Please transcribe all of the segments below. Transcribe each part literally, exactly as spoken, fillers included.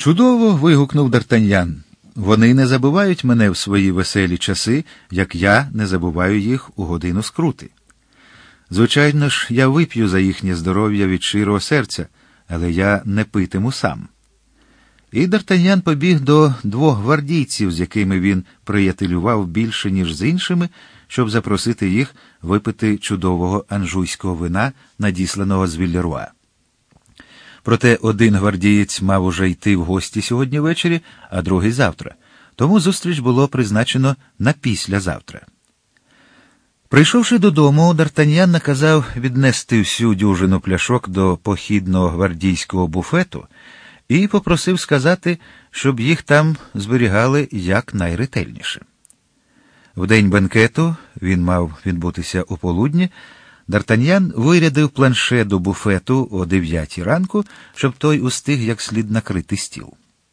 Чудово, вигукнув Д'Артаньян. Вони не забувають мене в свої веселі часи, як я не забуваю їх у годину скрути. Звичайно ж, я вип'ю за їхнє здоров'я від щирого серця, але я не питиму сам. І Д'Артаньян побіг до двох гвардійців, з якими він приятелював більше, ніж з іншими, щоб запросити їх випити чудового анжуйського вина, надісланого з Вільяруа. Проте один гвардієць мав уже йти в гості сьогодні ввечері, а другий завтра. Тому зустріч було призначено на післязавтра. Прийшовши додому, Д'Артаньян наказав віднести всю дюжину пляшок до похідного гвардійського буфету і попросив сказати, щоб їх там зберігали якнайретельніше. В день бенкету, він мав відбутися у полудні, Д'Артаньян вирядив планше до буфету о дев'ятій ранку, щоб той устиг як слід накрити стіл.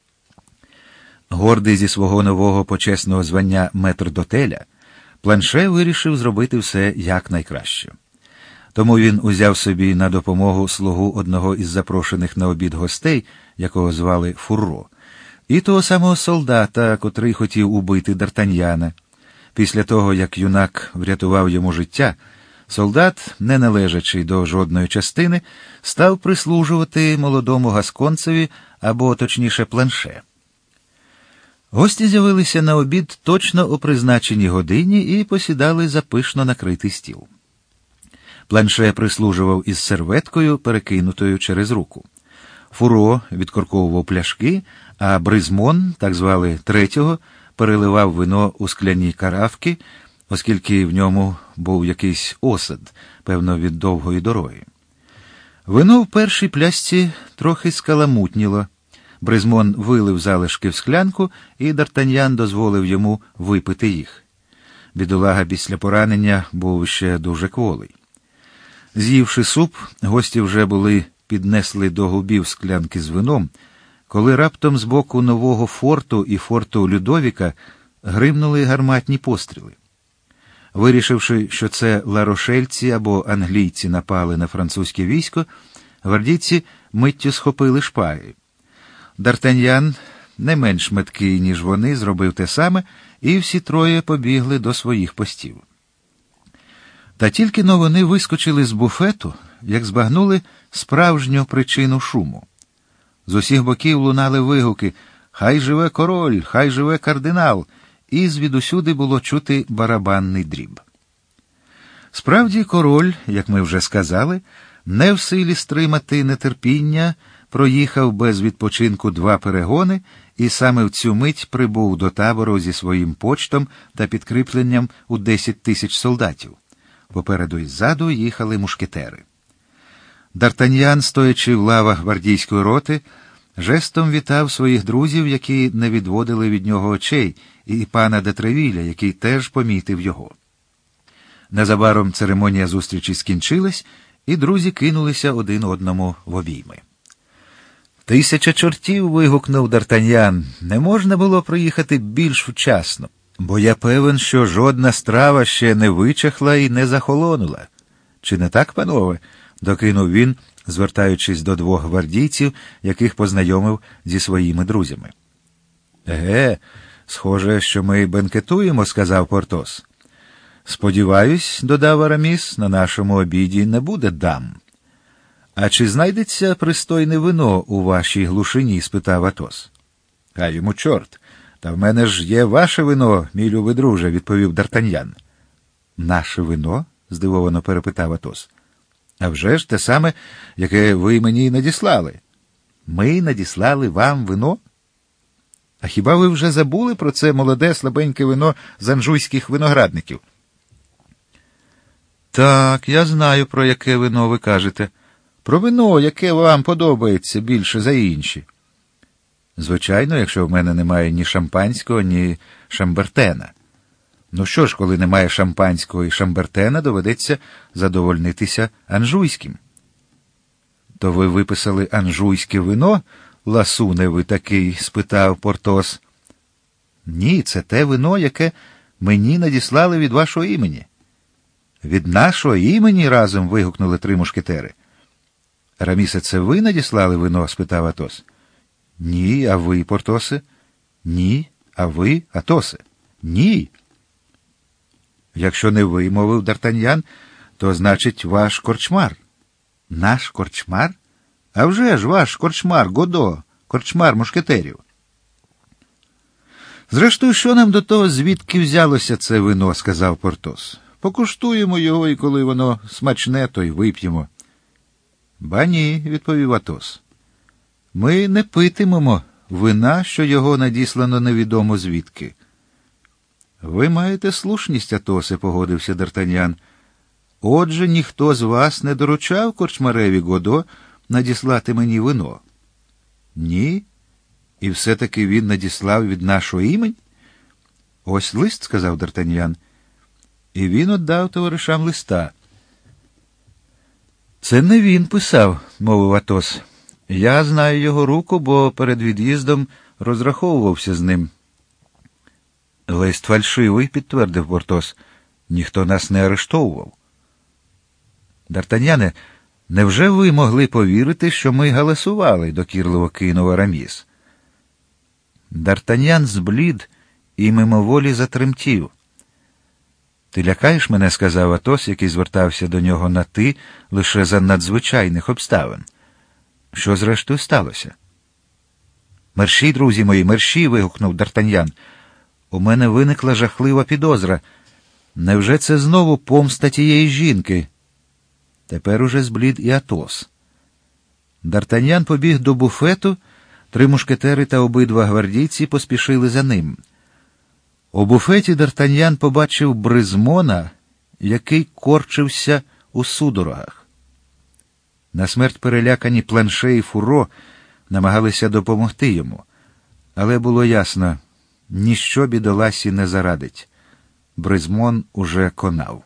Гордий зі свого нового почесного звання метрдотеля, планше вирішив зробити все якнайкраще. Тому він узяв собі на допомогу слугу одного із запрошених на обід гостей, якого звали Фурро, і того самого солдата, котрий хотів убити Д'Артаньяна. Після того, як юнак врятував йому життя, солдат, не належачи до жодної частини, став прислужувати молодому гасконцеві, або, точніше, планше. Гості з'явилися на обід точно о призначеній годині і посідали за пишно накритий стіл. Планше прислужував із серветкою, перекинутою через руку. Фуро відкорковував пляшки, а Бризмон, так звали третього, переливав вино у скляні каравки, оскільки в ньому був якийсь осад, певно, від довгої дороги. Вино в першій пляшці трохи скаламутніло. Бризмон вилив залишки в склянку, і Д'Артаньян дозволив йому випити їх. Бідолага після поранення був ще дуже кволий. З'ївши суп, гості вже були піднесли до губів склянки з вином, коли раптом з боку нового форту і форту Людовіка гримнули гарматні постріли. Вирішивши, що це ларошельці або англійці напали на французьке військо, гвардійці миттю схопили шпаги. Д'Артаньян, не менш меткий, ніж вони, зробив те саме, і всі троє побігли до своїх постів. Та тільки-но вони вискочили з буфету, як збагнули справжню причину шуму. З усіх боків лунали вигуки «Хай живе король! Хай живе кардинал!» і звідусюди було чути барабанний дріб. Справді, король, як ми вже сказали, не в силі стримати нетерпіння, проїхав без відпочинку два перегони і саме в цю мить прибув до табору зі своїм почтом та підкріпленням у десять тисяч солдатів. Попереду і ззаду їхали мушкетери. Д'Артаньян, стоячи в лавах гвардійської роти, жестом вітав своїх друзів, які не відводили від нього очей, і пана де Тревіля, який теж помітив його. Незабаром церемонія зустрічі скінчилась, і друзі кинулися один одному в обійми. «Тисяча чортів!» – вигукнув Д'Артаньян. «Не можна було приїхати більш вчасно, бо я певен, що жодна страва ще не вичахла і не захолонула. Чи не так, панове?» – докинув він, звертаючись до двох гвардійців, яких познайомив зі своїми друзями. «Еге, схоже, що ми бенкетуємо», – сказав Портос. «Сподіваюсь, – додав Араміс, – на нашому обіді не буде дам». «А чи знайдеться пристойне вино у вашій глушині?» – спитав Атос. «Хай йому чорт! Та в мене ж є ваше вино, мій любий друже», – відповів Д'Артаньян. «Наше вино?» – здивовано перепитав Атос. «А вже ж те саме, яке ви мені надіслали». «Ми надіслали вам вино? А хіба ви вже забули про це молоде слабеньке вино з анжуйських виноградників?» «Так, я знаю, про яке вино ви кажете. Про вино, яке вам подобається більше за інші». «Звичайно, якщо в мене немає ні шампанського, ні шамбертена». «Ну що ж, коли немає шампанського і шамбертена, доведеться задовольнитися анжуйським». «То ви виписали анжуйське вино, ласуне ви такий?» – спитав Портос. «Ні, це те вино, яке мені надіслали від вашого імені». «Від нашого імені?» – разом вигукнули три мушкетери. «Арамісе, це ви надіслали вино?» – спитав Атос. Ні, а ви, Портосе? Ні, а ви, Атосе? Ні. Якщо не ви, мовив Д'Артаньян, то, значить, ваш корчмар. Наш корчмар? А вже ж ваш корчмар, Годо, корчмар мушкетерів. Зрештою, що нам до того, звідки взялося це вино, сказав Портос. Покуштуємо його, і коли воно смачне, то й вип'ємо. Ба ні, відповів Атос. Ми не питимемо вина, що його надіслано невідомо звідки. Ви маєте слушність, Атосе, погодився Д'Артаньян. Отже, ніхто з вас не доручав корчмареві Годо надіслати мені вино? Ні. І все-таки він надіслав від нашого імені? Ось лист, сказав Д'Артаньян. І він віддав товаришам листа. Це не він писав, мовив Атос. Я знаю його руку, бо перед від'їздом розраховувався з ним. Лист фальшивий, підтвердив Портос. Ніхто нас не арештовував. Д'Артаньяне, невже ви могли повірити, що ми галасували, докірливо кинув Араміс. Д'Артаньян зблід і мимоволі затремтів. Ти лякаєш мене, сказав Атос, який звертався до нього на «ти» лише за надзвичайних обставин. Що зрештою сталося? Мерщій, друзі мої, мерщій, вигукнув Д'Артаньян. У мене виникла жахлива підозра. Невже це знову помста тієї жінки? Тепер уже зблід і Атос. Д'Артаньян побіг до буфету, три мушкетери та обидва гвардійці поспішили за ним. У буфеті Д'Артаньян побачив Бризмона, який корчився у судорогах. На смерть перелякані Планше і Фуро намагалися допомогти йому, але було ясно, ніщо бідоласі не зарадить. Бризмон уже конав.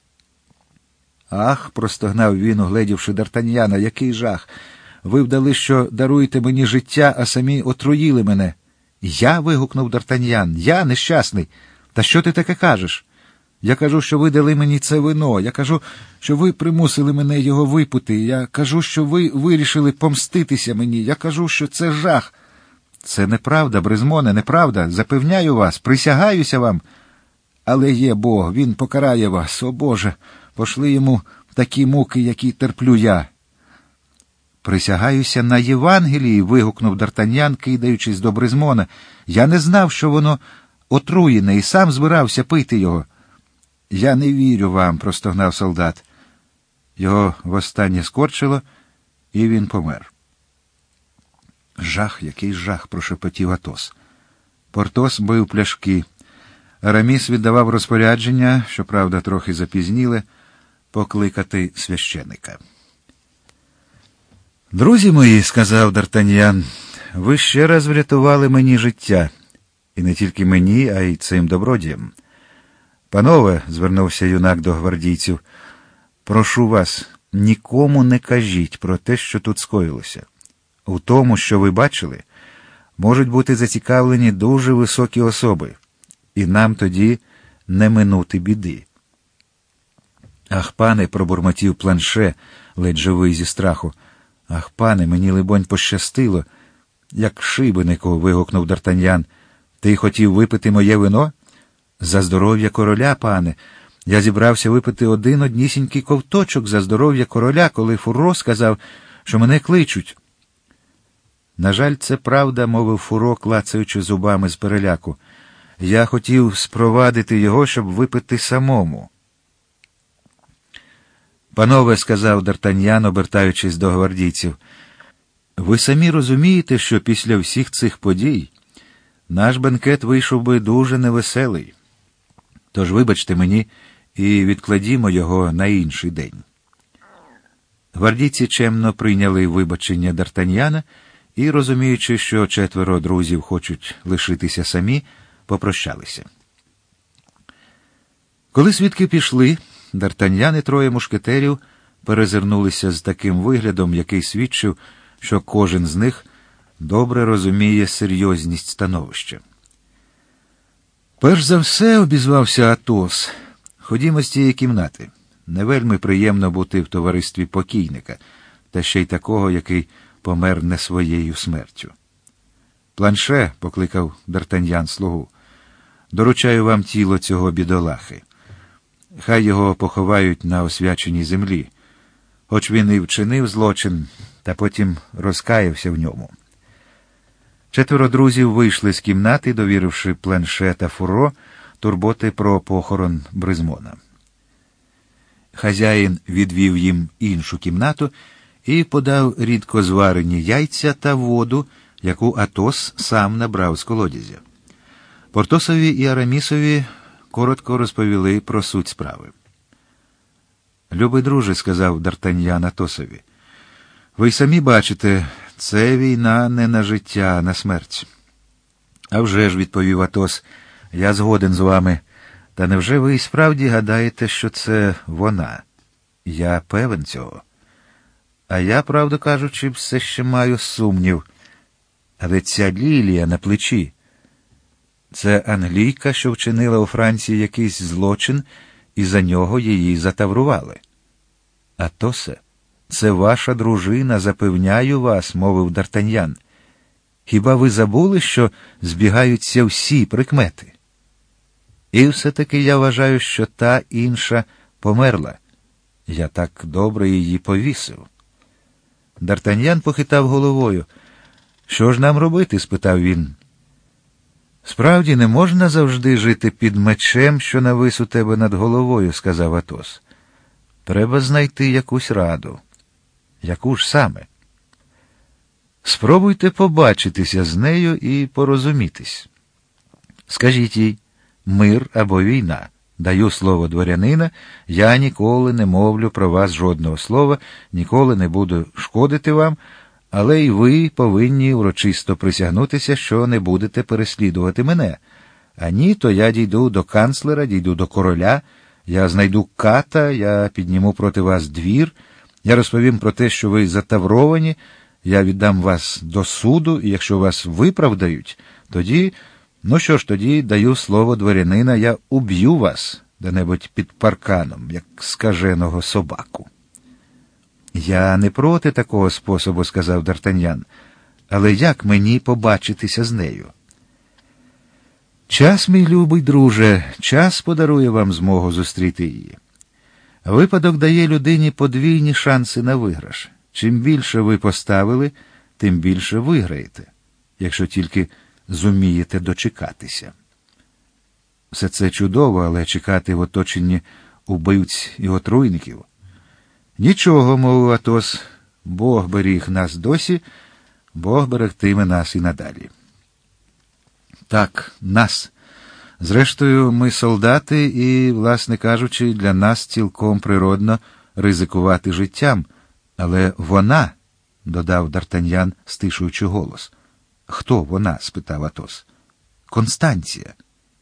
«Ах!» – простогнав він, угледівши Д'Артаньяна, «який жах! Ви вдали, що даруєте мені життя, а самі отруїли мене». «Я?» – вигукнув Д'Артаньян. «Я нещасний? Та що ти таке кажеш? Я кажу, що ви дали мені це вино. Я кажу, що ви примусили мене його випити. Я кажу, що ви вирішили помститися мені. Я кажу, що це жах». «Це неправда, Бризмоне, неправда. Запевняю вас, присягаюся вам. Але є Бог, він покарає вас. О Боже, пошли йому такі муки, які терплю я». «Присягаюся на Євангелії», – вигукнув Д'Артаньян, кидаючись до Бризмона. «Я не знав, що воно отруєне, і сам збирався пити його». «Я не вірю вам», – простогнав солдат. Його востаннє скорчило, і він помер. «Жах, який жах!» – прошепотів Атос. Портос бив пляшки. Араміс віддавав розпорядження, щоправда, трохи запізніле, покликати священика. «Друзі мої», – сказав Д'Артаньян, – «ви ще раз врятували мені життя. І не тільки мені, а й цим добродіям. Панове», – звернувся юнак до гвардійців, – «прошу вас, нікому не кажіть про те, що тут скоїлося. У тому, що ви бачили, можуть бути зацікавлені дуже високі особи, і нам тоді не минути біди». «Ах, пане», – пробурмотів Планше, ледь живий зі страху, – «ах, пане, мені, либонь, пощастило». «Як шибенику», – вигукнув Д'Артаньян, – «ти хотів випити моє вино?» «За здоров'я короля, пане. Я зібрався випити один однісінький ковточок за здоров'я короля, коли Фуро сказав, що мене кличуть». «На жаль, це правда», – мовив Фуро, клацаючи зубами з переляку. «Я хотів спровадити його, щоб випити самому». «Панове», – сказав Д'Артаньян, обертаючись до гвардійців, – «ви самі розумієте, що після всіх цих подій наш бенкет вийшов би дуже невеселий. Тож вибачте мені і відкладімо його на інший день». Гвардійці чемно прийняли вибачення Д'Артаньяна і, розуміючи, що четверо друзів хочуть лишитися самі, попрощалися. Коли свідки пішли, Д'Артаньян і троє мушкетерів перезирнулися з таким виглядом, який свідчив, що кожен з них добре розуміє серйозність становища. «Перш за все», – обізвався Атос, – «ходімо з цієї кімнати. Не вельми приємно бути в товаристві покійника, та ще й такого, який помер не своєю смертю». Планше, — покликав Д'Артаньян слугу, — доручаю вам тіло цього бідолахи. Хай його поховають на освяченій землі, хоч він і вчинив злочин, та потім розкаявся в ньому. Четверо друзів вийшли з кімнати, довіривши Планше та Фуро турботи про похорон Бризмона. Хазяїн відвів їм іншу кімнату і подав рідко зварені яйця та воду, яку Атос сам набрав з колодязя. Портосові і Арамісові коротко розповіли про суть справи. «Любий друже, — сказав Д'Артаньян Атосові, — ви й самі бачите, це війна не на життя, а на смерть». «А вже ж, — відповів Атос, — я згоден з вами. Та невже ви і справді гадаєте, що це вона? Я певен цього. А я, правду кажучи, все ще маю сумнів. Але ця лілія на плечі — це англійка, що вчинила у Франції якийсь злочин, і за нього її затаврували». «Атосе, це ваша дружина, запевняю вас, — мовив Д'Артаньян. Хіба ви забули, що збігаються всі прикмети? І все-таки я вважаю, що та інша померла. Я так добре її повісив». Д'Артаньян похитав головою. «Що ж нам робити?» — спитав він. «Справді, не можна завжди жити під мечем, що навис у тебе над головою, — сказав Атос. Треба знайти якусь раду». «Яку ж саме?» «Спробуйте побачитися з нею і порозумітись. Скажіть їй, мир або війна. Даю слово дворянина, я ніколи не мовлю про вас жодного слова, ніколи не буду шкодити вам, але й ви повинні урочисто присягнутися, що не будете переслідувати мене. А ні, то я дійду до канцлера, дійду до короля, я знайду ката, я підніму проти вас двір, я розповім про те, що ви затавровані, я віддам вас до суду, і якщо вас виправдають, тоді, ну що ж, тоді даю слово дворянина, я уб'ю вас де-небудь під парканом, як скаженого собаку». «Я не проти такого способу, — сказав Д'Артаньян, — але як мені побачитися з нею?» «Час, мій любий друже, час подарує вам змогу зустріти її. Випадок дає людині подвійні шанси на виграш. Чим більше ви поставили, тим більше виграєте, якщо тільки зумієте дочекатися». «Все це чудово, але чекати в оточенні убивць і отруйників». «Нічого, — мовив Атос, — Бог беріг нас досі, Бог берегтиме нас і надалі». «Так, нас. Зрештою, ми солдати і, власне кажучи, для нас цілком природно ризикувати життям. Але вона, — додав Д'Артаньян, стишуючи голос. «Хто вона?» — спитав Атос. «Констанція».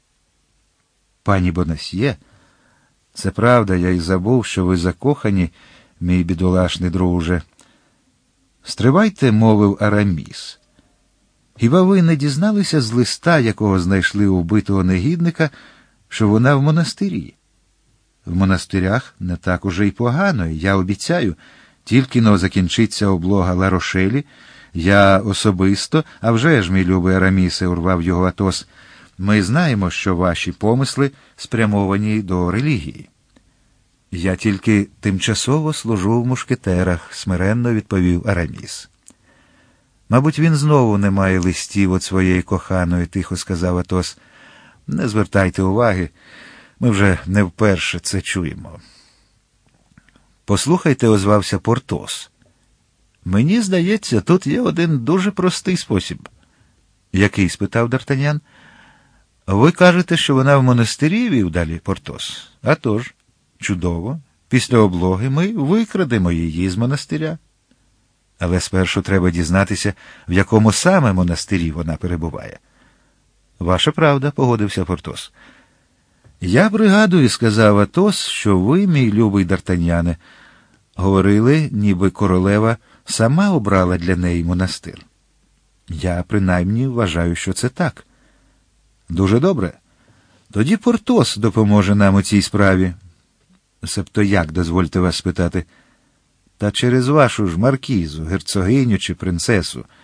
«Пані Бонасьє, це правда, я й забув, що ви закохані, мій бідолашний друже». «Стривайте, — мовив Араміс. Хіба ви не дізналися з листа, якого знайшли у вбитого негідника, що вона в монастирі? В монастирях не так уже й погано, і я обіцяю, тільки-но закінчиться облога Ла-Рошелі, я особисто, а вже ж, мій любий Арамісе, — урвав його Атос, — ми знаємо, що ваші помисли спрямовані до релігії». «Я тільки тимчасово служу в мушкетерах, — смиренно відповів Араміс». «Мабуть, він знову не має листів від своєї коханої, — тихо сказав Атос. Не звертайте уваги, ми вже не вперше це чуємо». «Послухайте, — озвався Портос. Мені здається, тут є один дуже простий спосіб». «Який?» — спитав Д'Артаньян. «Ви кажете, що вона в монастирі?» — вів далі Портос. «А тож, чудово. Після облоги ми викрадемо її з монастиря. Але спершу треба дізнатися, в якому саме монастирі вона перебуває». «Ваша правда, — погодився Портос. «Я пригадую, — сказав Атос, — що ви, мій любий Д'Артаньяне, говорили, ніби королева сама обрала для неї монастир. Я, принаймні, вважаю, що це так». «Дуже добре. Тоді Портос допоможе нам у цій справі». «Себто як, дозвольте вас спитати?» «Та через вашу ж маркізу, герцогиню чи принцесу.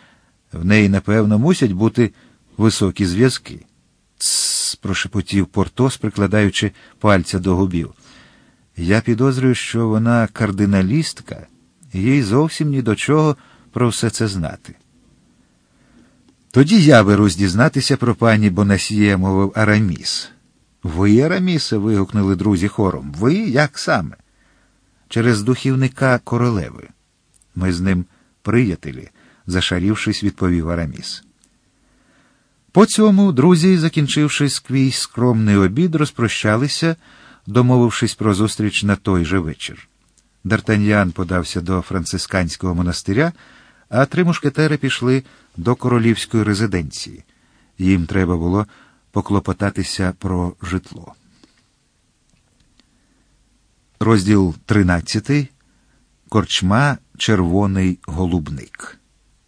В неї, напевно, мусять бути високі зв'язки. «Тсс», – прошепотів Портос, прикладаючи пальця до губів. «Я підозрюю, що вона кардиналістка, і їй зовсім ні до чого про все це знати». «Тоді я берусь дізнатися про пані Бонасьє», – мовив Араміс. «Ви, Арамісе?» – вигукнули друзі хором. «Ви? Як саме?» «Через духівника королеви. Ми з ним приятелі», – зашарівшись, відповів Араміс. По цьому друзі, закінчивши сквізь скромний обід, розпрощалися, домовившись про зустріч на той же вечір. Д'Артаньян подався до францисканського монастиря, а три мушкетери пішли до королівської резиденції. Їм треба було поклопотатися про житло. Розділ тринадцятий. Корчма «Червоний голубник».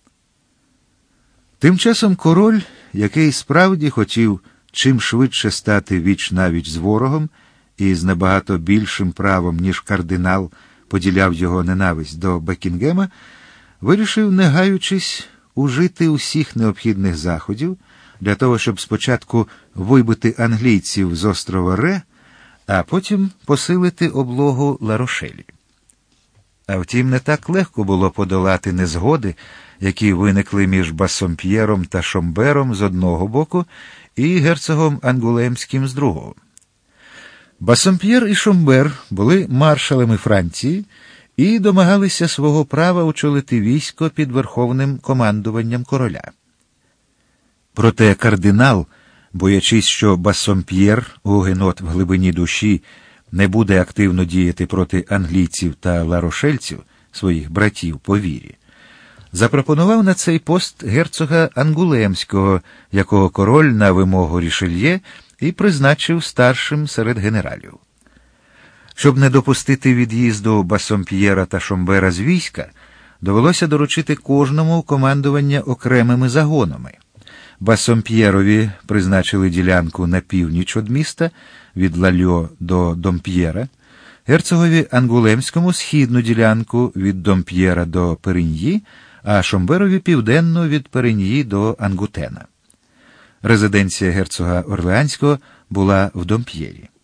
Тим часом король, який справді хотів чим швидше стати віч-навіч з ворогом і з набагато більшим правом, ніж кардинал поділяв його ненависть до Бекінгема, вирішив, не гаючись, ужити усіх необхідних заходів для того, щоб спочатку вибити англійців з острова Ре, а потім посилити облогу Ла-Рошелі. А втім, не так легко було подолати незгоди, які виникли між Басомп'єром та Шомбером з одного боку і герцогом Ангулемським з другого. Басомп'єр і Шомбер були маршалами Франції і домагалися свого права очолити військо під верховним командуванням короля. Проте кардинал, боячись, що Басомп'єр, гугенот в глибині душі, не буде активно діяти проти англійців та ларошельців, своїх братів по вірі, запропонував на цей пост герцога Ангулемського, якого король на вимогу Рішельє і призначив старшим серед генералів. Щоб не допустити від'їзду Басомп'єра та Шомбера з війська, довелося доручити кожному командування окремими загонами. Басомп'єрові призначили ділянку на північ від міста, від Лальо до Домп'єра, герцогові Ангулемському східну ділянку від Домп'єра до Периньї, а Шомберові південну від Периньї до Ангутена. Резиденція герцога Орлеанського була в Домп'єрі.